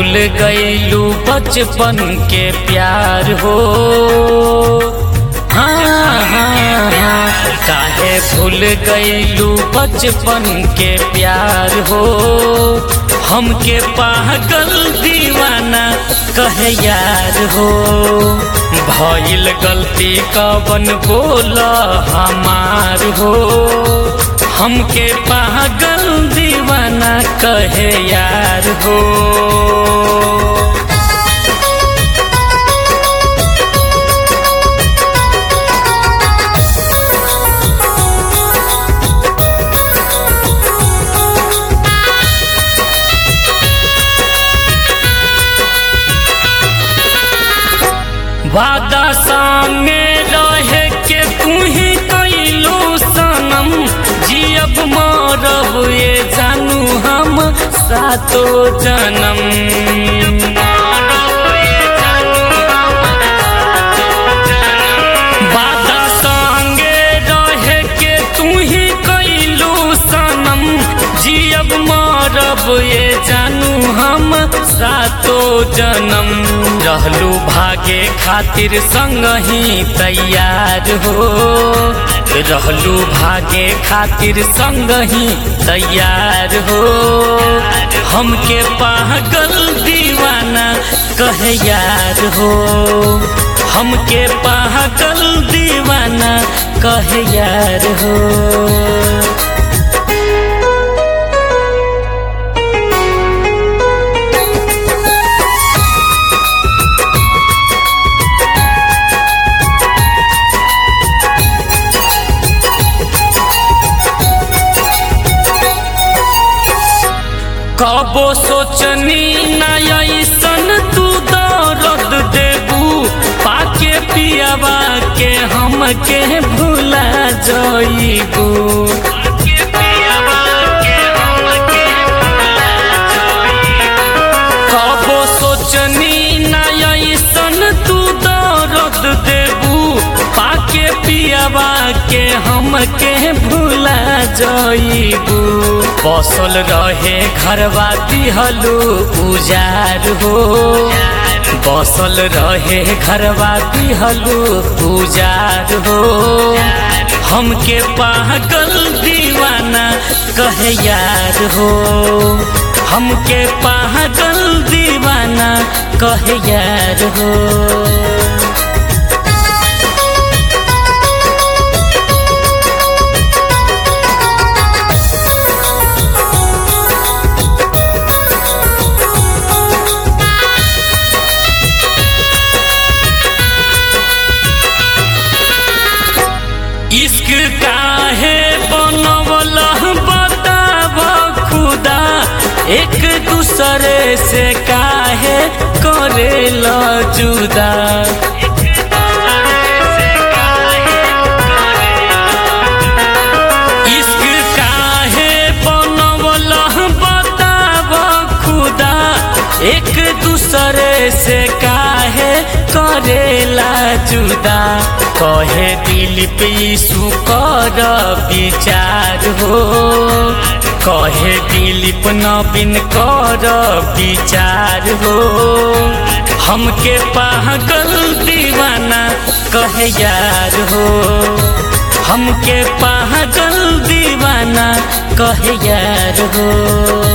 भूल गईलू बचपन के प्यार हो। हाँ हाँ हाँ, काहे भूल गईलू बचपन के प्यार हो। हमके पागल दीवाना कहे यार हो। भइल गलती कवन बोला हमार हो। हमके पागल दीवाना कहे यार हो। वादा संगे रहे के तू ही कइलू सनम। जियब मरब ये जानू हम सातो जन्म। वादा संगे रहे के तू ही कइलू सनम। जियब मरब ये जानू हम सातो जन्म। रहलू भागे खातिर संग ही तैयार हो। रहलू भागे खातिर संग ही तैयार हो। हमके पागल दीवाना कहे यार हो। हमके पागल दीवाना कहे यार हो। कबो सोचनी ना ऐसन तू दर्द देबू। पाके पियावा के हमके भुला जाइबू। कबो सोचनी ना ऐसन तू दर्द देबू। पाके पियावा के हमके भुला जाइबू। बसल रहे घरवा दिहलू उजार हो। बसल रहे घरवा दिहलू उजार हो। हमके पागल दीवाना कहे यार हो। हमके पागल दीवाना कहे यार हो। इश्क काहे बनवला बताव खुदा। एक दूसरे से काहे करेला जुदा। इश्क काहे बनवला बताव खुदा। एक दूसरे से काहे करेला जुदा। कहे दिलीप यीशु कर विचार हो। कहे दिलीप नवीन कर विचार हो। हमके पागल दीवाना कहे यार हो। हमके पागल दीवाना कहे यार हो।